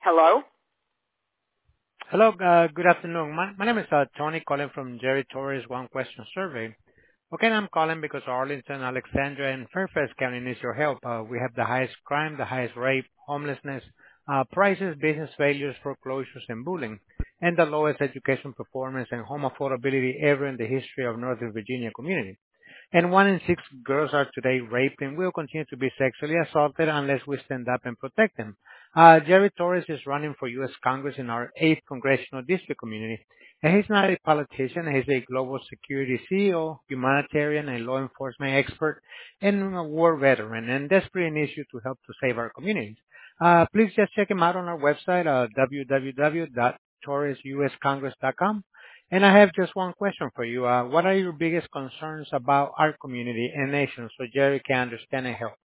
Hello? Hello, good afternoon. My name is Tony calling from Jerry Torres One Question Survey. Okay, I'm calling because Arlington, Alexandria, and Fairfax County needs your help. We have the highest crime, the highest rape, homelessness, prices, business failures, foreclosures, and bullying, and the lowest education performance and home affordability ever in the history of Northern Virginia community. And 1 in 6 girls are today raped and will continue to be sexually assaulted unless we stand up and protect them. Jerry Torres is running for U.S. Congress in our 8th Congressional District community. And he's not a politician. He's a global security CEO, humanitarian, and law enforcement expert, and a war veteran, and desperate in issue to help to save our communities. Please just check him out on our website, www.torresuscongress.com. And I have just one question for you. What are your biggest concerns about our community and nation so Jerry can understand and help?